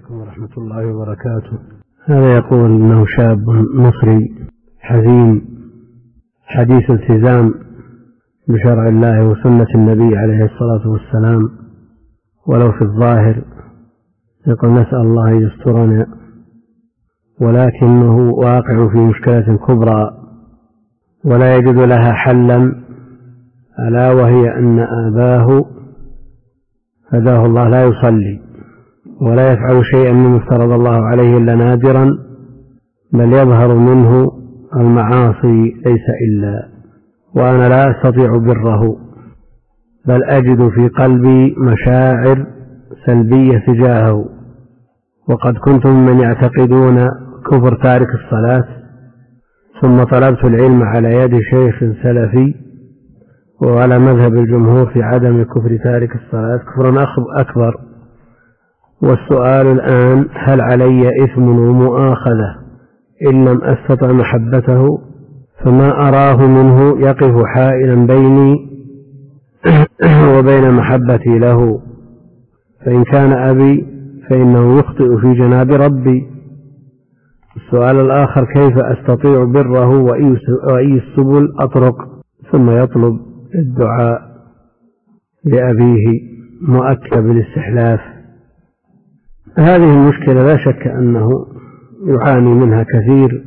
عليكم ورحمة الله وبركاته. هذا يقول إنه شاب مصري حزين حديث التزام بشرع الله وسنة النبي عليه الصلاة والسلام ولو في الظاهر، يقول نسأل الله يسترنا، ولكنه واقع في مشكلة كبرى ولا يجد لها حلا، ألا وهي أن أباه هداه الله لا يصلي ولا يفعل شيئا مما افترض الله عليه إلا نادرا، بل يظهر منه المعاصي ليس إلا، وأنا لا أستطيع بره، بل أجد في قلبي مشاعر سلبية تجاهه، وقد كنت ممن يعتقدون كفر تارك الصلاة، ثم طلبت العلم على يد شيخ سلفي وعلى مذهب الجمهور في عدم كفر تارك الصلاة كفرا أكبر. والسؤال الآن: هل علي إثم ومؤاخذة إن لم أستطع محبته؟ فما أراه منه يقف حائلا بيني وبين محبتي له، فإن كان أبي فإنه يخطئ في جناب ربي. السؤال الآخر: كيف أستطيع بره وأي السبل أطرق؟ ثم يطلب الدعاء لأبيه مؤكد بالاستحلاف. هذه المشكلة لا شك أنه يعاني منها كثير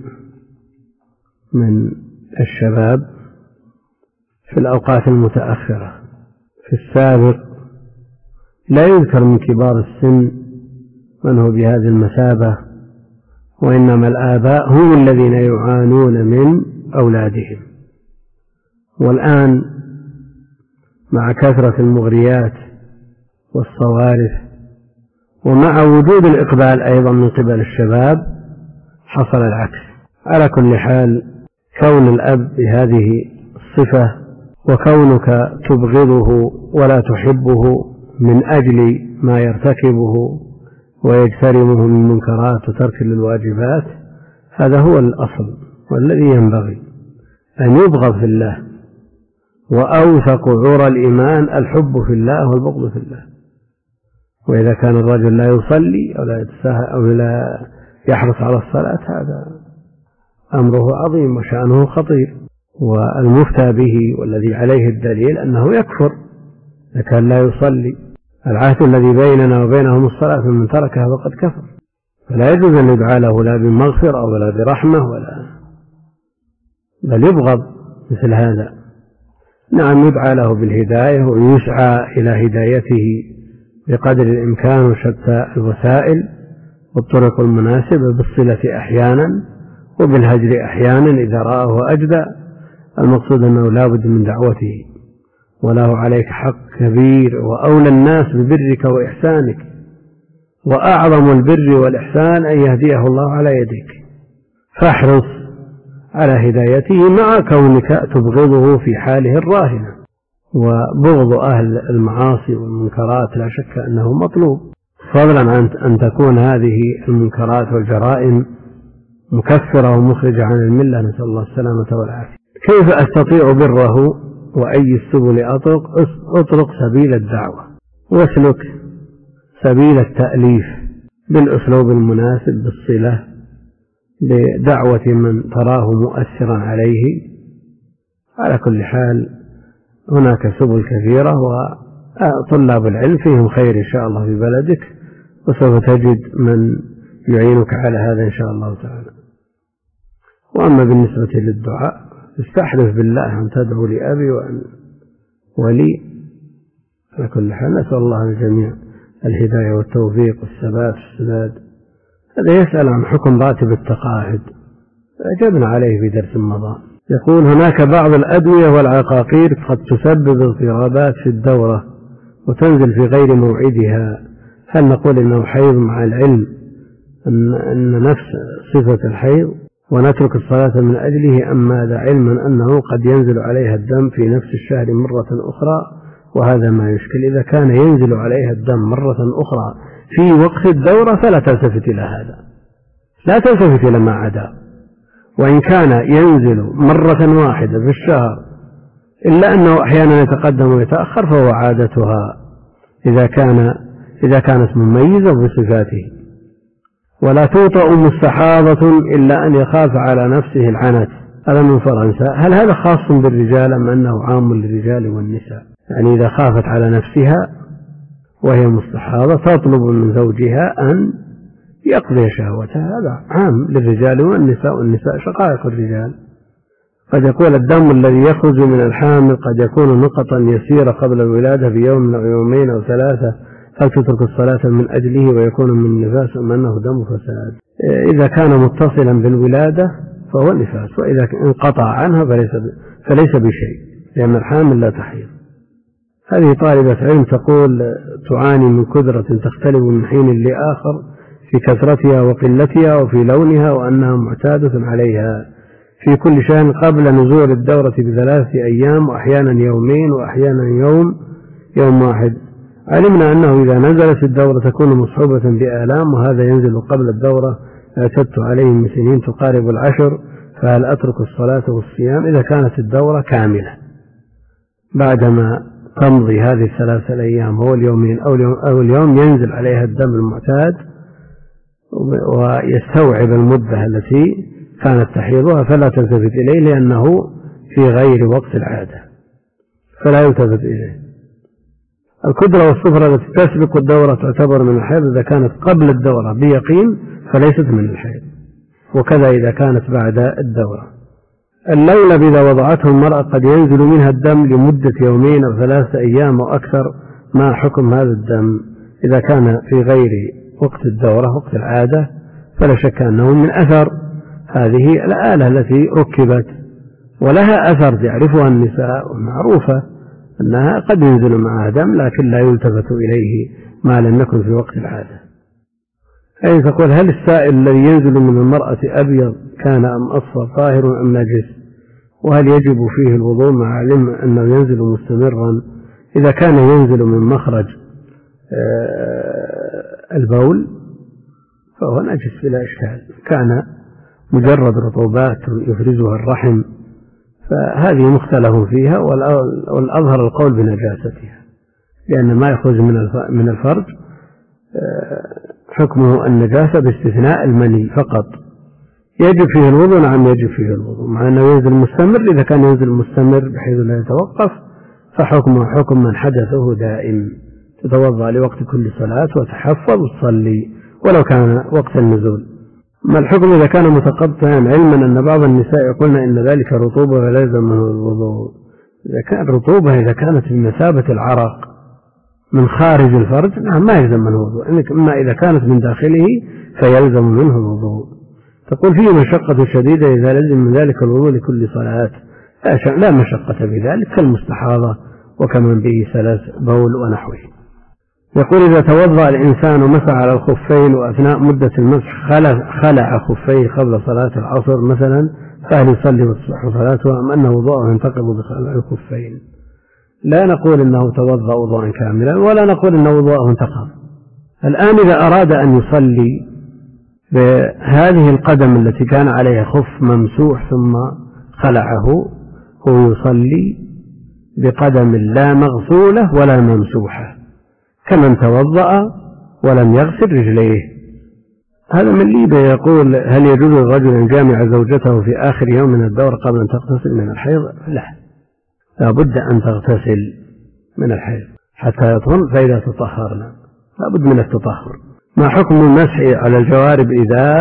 من الشباب في الأوقات المتأخرة. في السابق لا يذكر من كبار السن من هو بهذه المثابة، وإنما الآباء هم الذين يعانون من أولادهم. والآن مع كثرة المغريات والصوارف ومع وجود الإقبال أيضا من قبل الشباب حصل العكس. على كل حال، كون الأب بهذه الصفة وكونك تبغضه ولا تحبه من أجل ما يرتكبه ويجترمه من منكرات وترك للواجبات، هذا هو الأصل والذي ينبغي أن يبغض في الله. وأوثق عرى الإيمان الحب في الله والبغض في الله. وإذا كان الرجل لا يصلي أو لا يحرص على الصلاة، هذا أمره عظيم وشأنه خطير، والمفتى به والذي عليه الدليل أنه يكفر إذا كان لا يصلي. العهد الذي بيننا وبينهم الصلاة، فمن تركها فقد كفر. فلا يجوز أن يدعى له لا بمغفرة ولا برحمة بل يبغض مثل هذا. نعم، يدعى له بالهداية ويسعى إلى هدايته بقدر الإمكان وشتى الوسائل والطرق المناسبة، بالصلة أحيانا وبالهجر أحيانا إذا رآه أجدى. المقصود أنه لا بد من دعوته، وله عليك حق كبير، وأولى الناس ببرك وإحسانك، وأعظم البر والإحسان أن يهديه الله على يديك، فاحرص على هدايته مع كونك تبغضه في حاله الراهنة. وبغض أهل المعاصي والمنكرات لا شك أنه مطلوب، فضلا عن أن تكون هذه المنكرات والجرائم مكفرة ومخرجة عن الملة، نسأل الله السلامة والعافية. كيف أستطيع بره وأي السبل أطرق سبيل الدعوة، واسلك سبيل التأليف بالأسلوب المناسب، بالصلة بدعوة من تراه مؤثرا عليه. على كل حال، هناك سبل كثيرة، وطلاب العلم فيهم خير إن شاء الله في بلدك، وسوف تجد من يعينك على هذا إن شاء الله تعالى. وأما بالنسبة للدعاء، استحلف بالله أن تدعو لأبي ولي. على كل حال، نسأل الله الجميع الهداية والتوفيق والثبات في السداد. هذا يسأل عن حكم راتب التقاعد، أجبنا عليه في درس مضى. يقول: هناك بعض الأدوية والعقاقير قد تسبب اضطرابات في الدورة وتنزل في غير موعدها، هل نقول إنه حيض مع العلم أن نفس صفة الحيض ونترك الصلاة من أجله، أم ماذا، علما أنه قد ينزل عليها الدم في نفس الشهر مرة أخرى، وهذا ما يشكل. إذا كان ينزل عليها الدم مرة أخرى في وقت الدورة فلا تلتفت إلى هذا، لا تلتفت إلى ما عدا. وإن كان ينزل مرة واحدة في الشهر إلا أنه أحيانا يتقدم ويتأخر فهو عادتها إذا كانت مميزة بصفاته. ولا توطأ مستحاضة إلا أن يخاف على نفسه العنت. هذا من فرنسا. هل هذا خاص بالرجال أم أنه عام للرجال والنساء؟ يعني إذا خافت على نفسها وهي مستحاضة تطلب من زوجها أن يقضي شهوتها، هذا عام للرجال والنساء، والنساء شقائق الرجال. قد يكون الدم الذي يخرج من الحامل قد يكون نقطا يسيرة قبل الولادة بيوم أو يومين أو ثلاثة، هل تترك الصلاة من أجله ويكون من نفاس أم أنه دم فساد؟ إذا كان متصلا بالولادة فهو نفاس، وإذا انقطع عنها فليس بشيء، لأن الحامل لا تحيض. هذه طالبة علم تقول تعاني من كدرة تختلف من حين لآخر في كثرتها وقلتها وفي لونها، وأنها معتادة عليها في كل شيء قبل نزول الدورة ب3 أيام، وأحيانا يومين، وأحيانا يوم واحد. علمنا أنه إذا نزلت الدورة تكون مصحوبة بآلام، وهذا ينزل قبل الدورة. اعتدت عليه من سنين تقارب 10، فهل أترك الصلاة والصيام إذا كانت الدورة كاملة بعدما تمضي هذه 3 أيام هو اليومين أو اليوم ينزل عليها الدم المعتاد ويستوعب المدة التي كانت تحيضها، فلا تلتفت إليه لأنه في غير وقت العادة فلا يلتفت إليه. الكدرة والصفرة التي تسبق الدورة تعتبر من الحيض إذا كانت قبل الدورة بيقين فليست من الحيض، وكذا إذا كانت بعد الدورة. اللولب إذا وضعته المرأة قد ينزل منها الدم لمدة يومين أو 3 أيام وأكثر، ما حكم هذا الدم إذا كان في غير وقت الدورة وقت العادة؟ فلا شك أنه من أثر هذه الآلة التي ركبت، ولها أثر يعرفها النساء ومعروفة أنها قد ينزل معها دم لكن لا يلتفت إليه ما لم يكن في وقت العادة. أي تقول هل السائل الذي ينزل من المرأة أبيض كان أم أصفر طاهر أم نجس، وهل يجب فيه الوضوء مع علم أنه ينزل مستمرا؟ إذا كان ينزل من مخرج البول فهو نجس بلا إشكال، كان مجرد رطوبات يفرزها الرحم فهذه مختلف فيها، والأظهر القول بنجاستها، لأن ما يخرج من الفرج حكمه النجاسة باستثناء المني فقط. يجب فيه الوضوء؟ نعم يجب فيه الوضوء، مع أنه ينزل مستمر. إذا كان ينزل مستمر بحيث لا يتوقف فحكمه حكم من حدثه دائم، تتوضأ لوقت كل صلاة وتحفظ وتصلي ولو كان وقت النزول. ما الحكم إذا كان متقطعا، علما أن بعض النساء يقولن إن ذلك رطوبة ولا يلزم منه الوضوء؟ إذا كان رطوبة إذا كانت بمثابة العرق من خارج الفرج نعم ما يلزم منه الوضوء، أما إذا كانت من داخله فيلزم منه الوضوء. تقول فيه مشقة شديدة إذا لزم من ذلك الوضوء لكل صلاة؟ لا مشقة بذلك، كالمستحاضة وكمن به سلس بول ونحوه. يقول إذا توضأ الإنسان ومسح على الخفين وأثناء مدة المسح خلع خفيه قبل صلاة العصر مثلا، فهل يصلي وتصح صلاته أم أن وضوءه ينتقض بخلع الخفين؟ لا نقول إنه توضأ وضوءا كاملا ولا نقول إن وضوءه انتقض. الآن إذا أراد أن يصلي بهذه القدم التي كان عليها خف ممسوح ثم خلعه، هو يصلي بقدم لا مغسولة ولا ممسوحة كمن توضأ ولم يغسل رجليه. هذا من ليبيا يقول هل يجوز الرجل أن يجامع زوجته في آخر يوم من الدورة قبل أن تغتسل من الحيض؟ لا بد أن تغتسل من الحيض حتى يطهر، فإذا تطهرنا لا بد من التطهر. ما حكم المسح على الجوارب إذا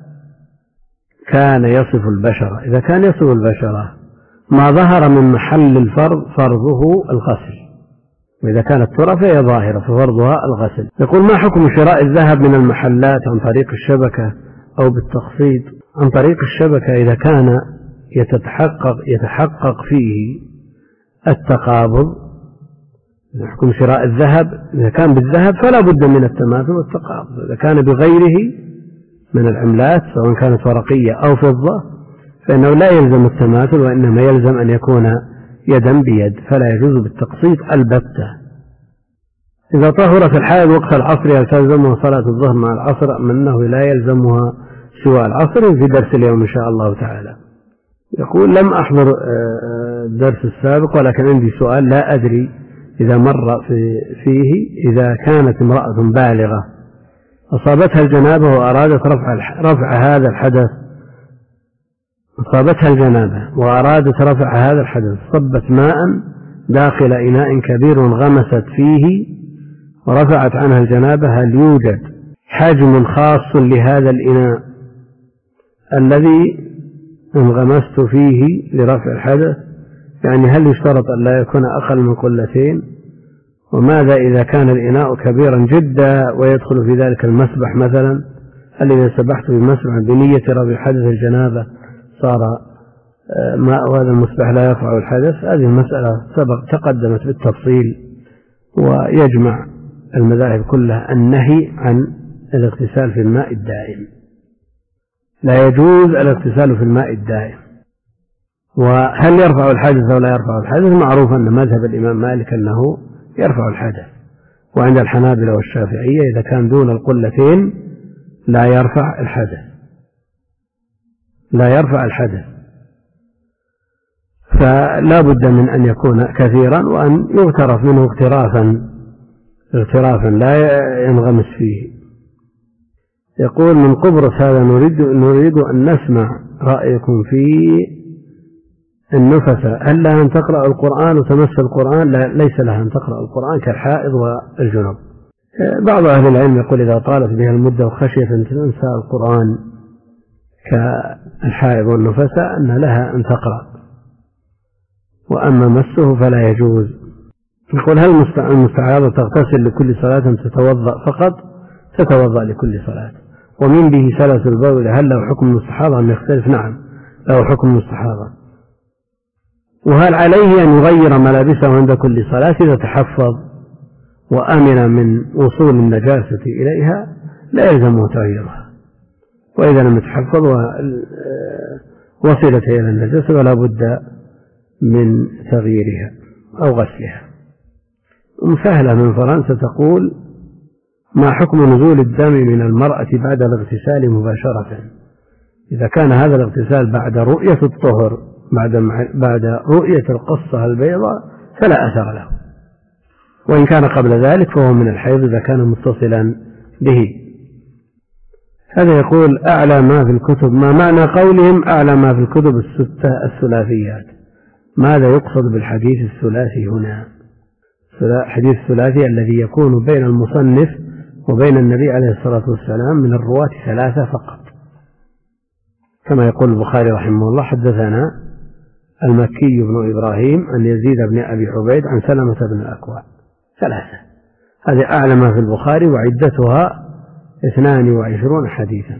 كان يصف البشرة؟ إذا كان يصف البشرة ما ظهر من محل الفرض فرضه الغسل، وإذا كانت ترى فهي ظاهرة ففرضها الغسل. يقول ما حكم شراء الذهب من المحلات عن طريق الشبكة أو بالتقسيط؟ عن طريق الشبكة إذا كان يتحقق فيه التقابض يحكم شراء الذهب. إذا كان بالذهب فلا بد من التماثل والتقابض. إذا كان بغيره من العملات سواء كانت ورقية أو فضة فإنه لا يلزم التماثل، وإنما يلزم أن يكون يدا بيد، فلا يجوز بالتقسيط البتة. إذا طهرت الحائض وقت العصر هل تلزمها صلاة الظهر مع العصر أم أنه لا يلزمها سوى العصر؟ في درس اليوم إن شاء الله تعالى. يقول لم أحضر الدرس السابق ولكن عندي سؤال لا أدري إذا مر فيه إذا كانت امرأة بالغة أصابتها الجنابة وأرادت رفع هذا الحدث، أصابتها الجنابة وأرادت رفع هذا الحدث، صبت ماء داخل إناء كبير وانغمست فيه ورفعت عنها الجنابة، هل يوجد حجم خاص لهذا الإناء الذي انغمست فيه لرفع الحدث؟ يعني هل يشترط أن لا يكون أقل من قلتين؟ وماذا إذا كان الإناء كبيرا جدا ويدخل في ذلك المسبح مثلا؟ هل إذا سبحت بمسبح بنية رفع حدث الجنابة صار ماء هذا المسبح لا يرفع الحدث؟ هذه المسألة تقدمت بالتفصيل، ويجمع المذاهب كلها النهي عن الاغتسال في الماء الدائم، لا يجوز الاغتسال في الماء الدائم. وهل يرفع الحدث أو لا يرفع الحدث؟ معروف أن مذهب الإمام مالك أنه يرفع الحدث، وعند الحنابلة والشافعية إذا كان دون القلتين لا يرفع الحدث، لا يرفع الحدث، فلا بد من أن يكون كثيرا وأن يغترف منه اغترافا لا ينغمس فيه. يقول من قبرص هذا نريد أن نسمع رأيكم في النفسة، هل لها أن تقرأ القرآن وتمس القرآن؟ لا، ليس لها أن تقرأ القرآن كالحائض والجنب. بعض أهل العلم يقول إذا طالت بها المدة وخشيت أن تنسى القرآن كالحائض والنفسة أن لها أن تقرأ، وأما مسه فلا يجوز. يقول هل المستعاضة تغتسل لكل صلاة تتوضأ فقط؟ تتوضأ لكل صلاة. ومن به سلس البول هل له حكم المستحاضة أم يختلف؟ نعم له حكم المستحاضة. وهل عليه أن يغير ملابسه عند كل صلاة إذا تحفظ وأمن من وصول النجاسة إليها؟ لا يلزمه تغييرها، وإذا لم يتحفظ وصلت إلى النجاسة ولا بد من تغييرها أو غسلها. مسهلة من فرنسا تقول ما حكم نزول الدم من المرأة بعد الاغتسال مباشرة؟ إذا كان هذا الاغتسال بعد رؤية الطهر، بعد رؤية القصة البيضاء فلا أثر له، وإن كان قبل ذلك فهو من الحيض إذا كان متصلا به. هذا يقول أعلى ما في الكتب، ما معنى قولهم أعلى ما في الكتب الستة الثلاثيات؟ ماذا يقصد بالحديث الثلاثي هنا؟ حديث الثلاثي الذي يكون بين المصنف وبين النبي عليه الصلاة والسلام من الرواة ثلاثة فقط، كما يقول البخاري رحمه الله حدثنا المكي بن إبراهيم عن يزيد بن أبي عبيد عن سلمة بن الأكوع، ثلاثة. هذه أعلى ما في البخاري وعدتها 22 حديثا،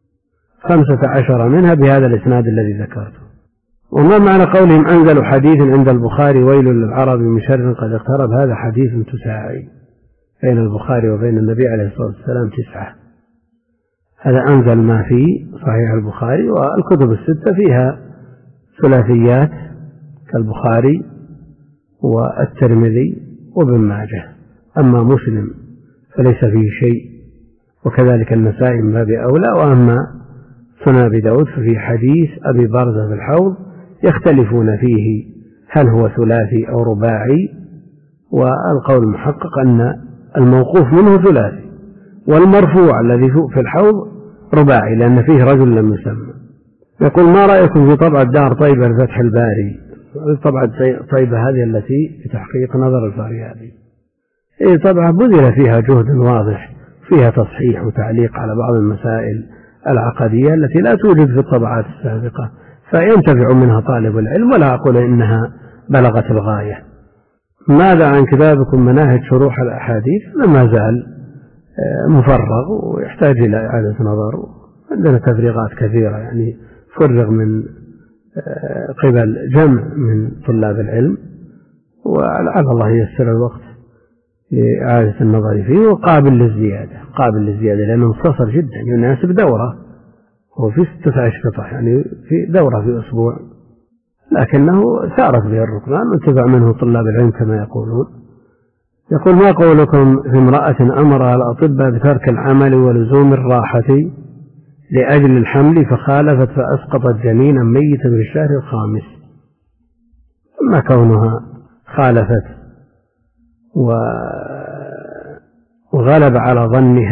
15 منها بهذا الإسناد الذي ذكرته. وما معنى قولهم أنزل حديث عند البخاري ويل للعرب من شر قد اقترب؟ هذا حديث تساعي بين البخاري وبين النبي عليه الصلاة والسلام 9. هذا أنزل ما في صحيح البخاري، والكتب الستة فيها ثلاثيات كالبخاري والترمذي وابن ماجه، أما مسلم فليس فيه شيء، وكذلك النسائي من باب أولى. وأما سنن أبي داود ففي حديث أبي برزة في الحوض يختلفون فيه هل هو ثلاثي أو رباعي، والقول المحقق أن الموقوف منه ثلاثي، والمرفوع الذي في الحوض رباعي لأن فيه رجل لم يسمى. يقول ما رأيكم في طبعة دار طيبة لفتح الباري؟ طبعة طيبة هذه التي في تحقيق نظر الفاريابي، طبعة بذل فيها جهد واضح، فيها تصحيح وتعليق على بعض المسائل العقدية التي لا توجد في الطبعات السابقة، فينتفع منها طالب العلم، ولا أقول إنها بلغت الغاية. ماذا عن كتابكم مناهج شروح الأحاديث؟ ما زال مفرغ ويحتاج إلى إعادة نظر، عندنا تفريغات كثيرة، يعني فرغ من قبل جمع من طلاب العلم، ولعل الله ييسر الوقت لإعادة النظر فيه، وقابل للزيادة لأنه مختصر جدا يناسب دورة، هو في 16 قطعة يعني في دورة في أسبوع، لكنه سارت به الركبان وانتفع منه طلاب العلم كما يقولون. يقول ما قولكم في امرأة أمرها الأطباء بترك العمل ولزوم الراحة لأجل الحمل فخالفت فأسقطت جنينا ميتا في الشهر الخامس؟ أما كونها خالفت وغلب على ظنها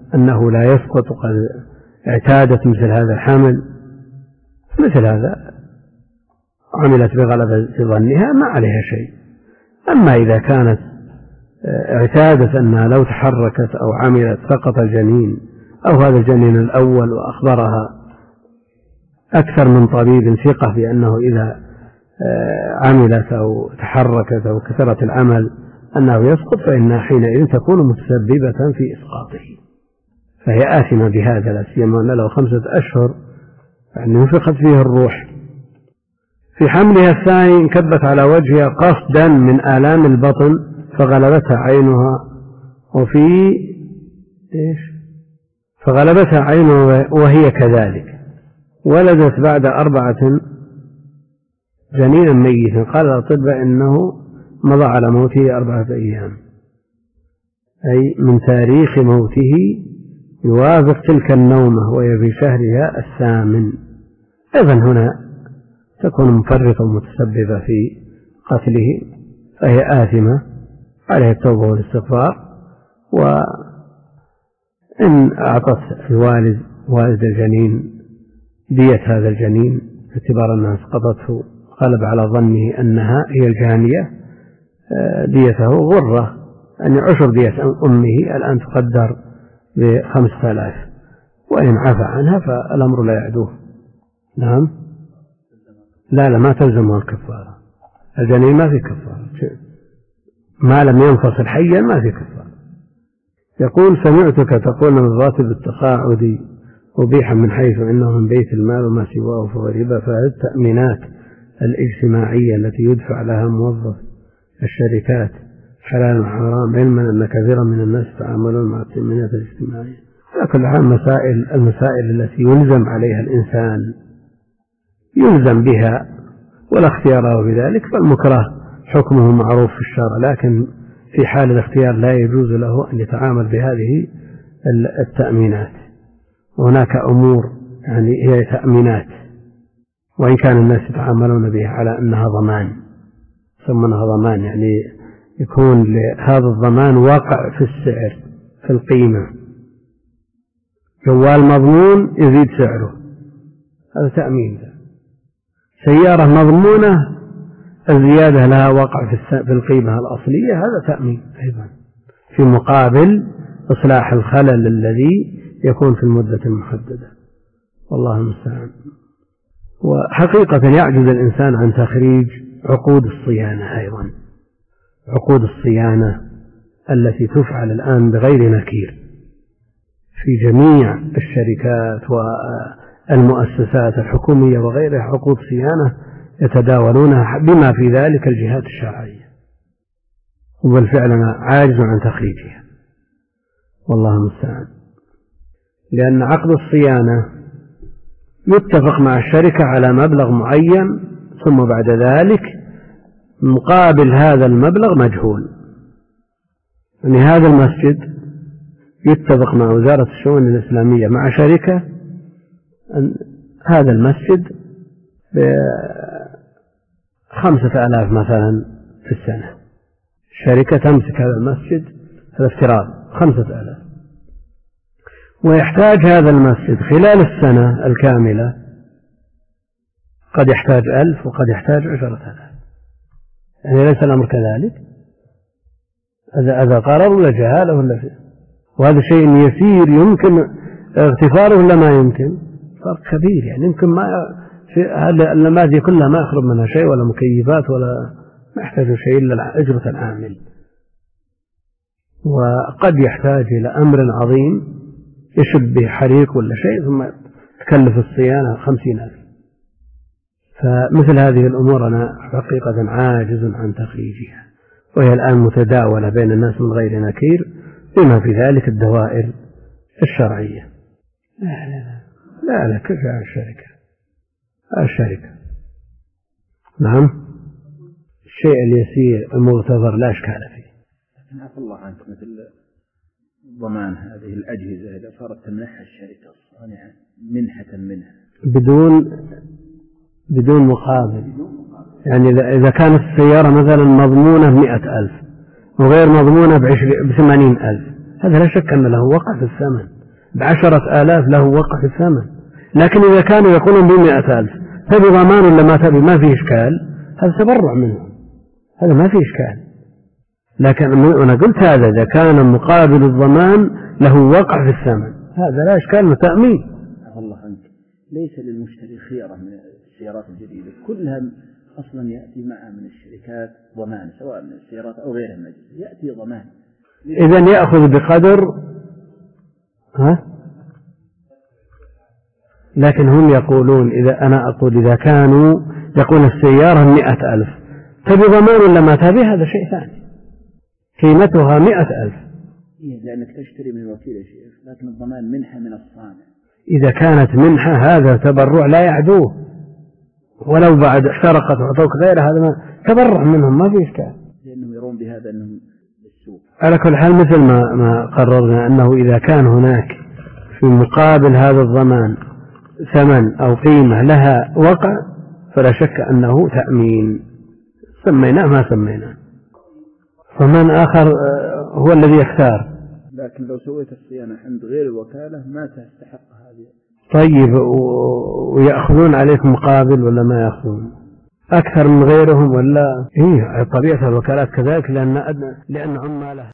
أنه لا يسقط وقد اعتادت مثل هذا الحمل، مثل هذا عملت بغلبة ظنها ما عليها شيء. أما إذا كانت اعتادت أنها لو تحركت أو عملت سقط الجنين أو هذا الجنين الأول، وأخبرها أكثر من طبيب ثقة بأنه إذا عملت أو تحركت أو كثرت العمل أنه يسقط، فإنها حينئذ تكون متسببة في إسقاطه، فهي آثمة بهذا، لا سيما أن له 5 أشهر يعني نفخت فيه الروح. في حملها الثاني انكبت على وجهها قصدا من آلام البطن فغلبتها عينها، فغلبتها عينها وهي كذلك، ولدت بعد 4 جنينا ميتا. قال الأطباء إنه مضى على موته 4 أيام، أي من تاريخ موته يوافق تلك النومة وهي في شهرها 8. أيضا هنا تكون مفرطة ومتسببة في قتله، فهي آثمة، عليه التوبة والاستغفار. وإن أعطت والد الجنين دية هذا الجنين باعتبار أنها اسقطته، غلب على ظنه أنها هي الجانية، ديته غرة، يعني عشر دية أمه الآن تقدر ب5000، وإن عفى عنها فالأمر لا يعدوه. نعم، لا ما تلزمه الكفارة، الجنين ما في كفارة، ما لم ينفصل حيا ما في كفارة. يقول سمعتك تقول من الراتب التقاعدي أبيح من حيث إنه من بيت المال وما سواه فهو ربا، فهذه التأمينات الاجتماعية التي يدفع لها موظف الشركات حلال وحرام، علما أن كثيرا من الناس يتعاملون مع التأمينات الاجتماعية. لكن المسائل التي يلزم عليها الإنسان يلزم بها ولا اختيار له بذلك، فالمكره حكمه معروف في الشرع، لكن في حال الاختيار لا يجوز له أن يتعامل بهذه التأمينات. وهناك أمور يعني هي تأمينات، وإن كان الناس يتعاملون بها على أنها ضمان، يسمونها ضمان، يعني يكون هذا الضمان واقع في السعر في القيمة، جوال مضمون يزيد سعره، هذا تأمين. سيارة مضمونة الزيادة لها واقع في القيمة الأصلية، هذا تأمين أيضا في مقابل إصلاح الخلل الذي يكون في المدة المحددة، والله المستعان. وحقيقة يعجز الإنسان عن تخريج عقود الصيانة، أيضا عقود الصيانة التي تفعل الآن بغير نكير في جميع الشركات والمؤسسات الحكومية وغيرها، عقود صيانة يتداولونها بما في ذلك الجهات الشرعية، وبالفعل عاجز عن تخريجها، والله المستعان. لأن عقد الصيانة يتفق مع الشركة على مبلغ معين، ثم بعد ذلك مقابل هذا المبلغ مجهول. يعني هذا المسجد يتفق مع وزارة الشؤون الإسلامية مع شركة أن هذا المسجد ب5,000 مثلا في السنة، الشركة تمسك هذا المسجد، هذا افتراض 5,000، ويحتاج هذا المسجد خلال السنة الكاملة قد يحتاج 1000 وقد يحتاج 10,000. يعني ليس الأمر كذلك، هذا قرار ولا جهالة ولا شيء، وهذا شيء يسير يمكن اغتفاره ولا ما يمكن، فرق كبير. يعني يمكن ما المادة كلها ما يخرج منها شيء ولا مكيفات ولا ما يحتاج شيء إلا أجرة العامل، وقد يحتاج إلى أمر عظيم يشبه حريق ولا شيء ثم تكلف الصيانة 50,000. فمثل هذه الأمور أنا حقيقة عاجز عن تخريجها، وهي الآن متداولة بين الناس من غير نكير، بما في ذلك الدوائر الشرعية. لا كيف على الشركة. نعم، الشيء اليسير المغتفر لا إشكال فيه. لكن عفى الله عنك، مثل ضمان هذه الأجهزة إذا صارت تمنحها الشركة الصانعة منحة منها بدون مقابل، يعني إذا كانت السيارة مثلا مضمونة 100,000 وغير مضمونة ب80,000، هذا لا شك أن له وقع في الثمن، ب10,000 له وقع في الثمن. لكن إذا كانوا يقولون ب100,000 تبي ضمان ولا ما تبي ما فيه إشكال، هذا تبرع منهم، هذا ما فيه إشكال. لكن أنا قلت هذا إذا كان مقابل الضمان له وقع في الثمن هذا لا إشكال، تأمين. الله عنك، ليس للمشتري خيارة من السيارات الجديدة، كلها أصلا يأتي معها من الشركات ضمان، سواء من السيارات أو غيرها من يأتي ضمان. إذن يأخذ بقدر لكن هم يقولون أنا أقول إذا كانوا يقول السيارة 100,000 تبي ضمان ولا ما تبي، هذا شيء ثاني، قيمتها 100,000. لأنك تشتري من وكيل يا شيخ، لكن الضمان منحة من الصانع. إذا كانت منحة هذا تبرع لا يعدوه، ولو بعد احترقت وعطوك غيره هذا ما تبرع منهم، ما في إشكال، لأنهم يرون بهذا أنهم بالسوق. على كل حال مثل ما قررنا أنه إذا كان هناك في مقابل هذا الضمان ثمن أو قيمة لها وقع فلا شك أنه تأمين، سميناه ما سميناه. فمن آخر هو الذي يختار. لكن لو سويت الصيانة عند غير الوكالة ما تستحق هذه. طيب ويأخذون عليك مقابل ولا ما يأخذون أكثر من غيرهم ولا؟ طبيعة الوكالات كذلك لأن عمالها